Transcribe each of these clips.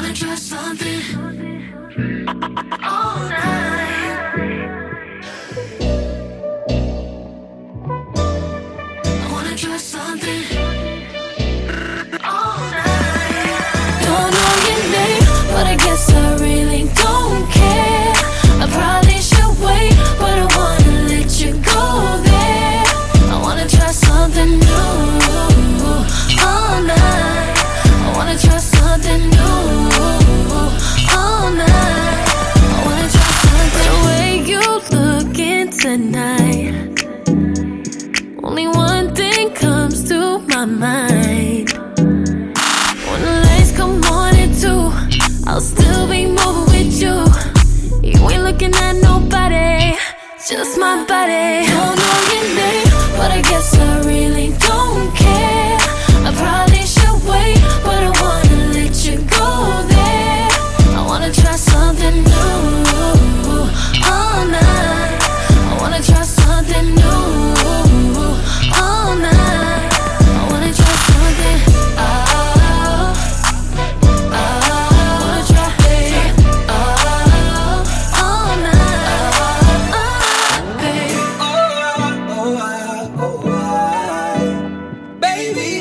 wanna try something all night. I wanna try something all night. Don't know your name, but I guess I really don't care. I probably should wait, but I wanna let you go there. I wanna try something new all night. I wanna try something new all night. I wanna try something. The way you looking tonight, only one thing comes to my mind. When the lights come on at 2, I'll still be moving with you. You ain't looking at nobody, just my body. Don't know your name, but I guess I really don't care. I probably should wait, but I wanna let you go there. I wanna try something new all night. I wanna try something new all night. I wanna try something. Wanna try it all night, baby. Baby,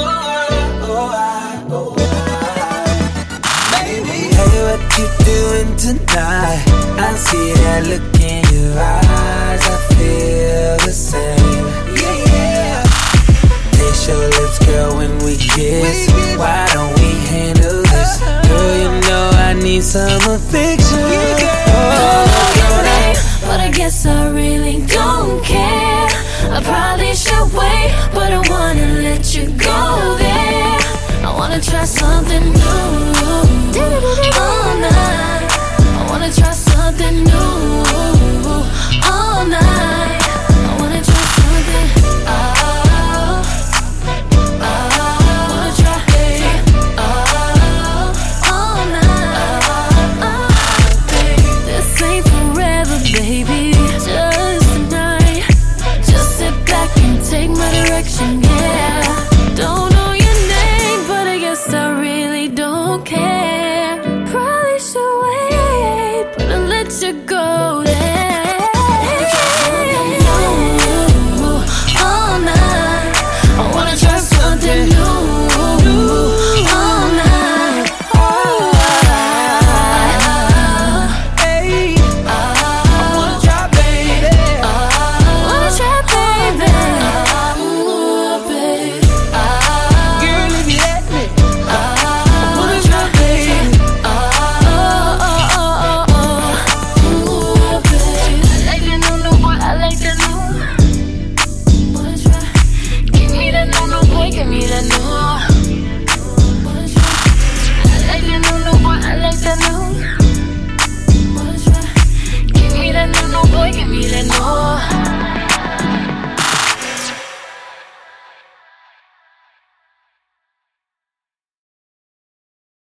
baby, hey, what you doing tonight? I see that look in your eyes, I feel the same. Yeah, taste your lips, girl, when we kiss. Why don't we handle this? Girl, you know I need some affection. Don't know your name, but I guess I really don't care. I probably should wait, but I wanna let you go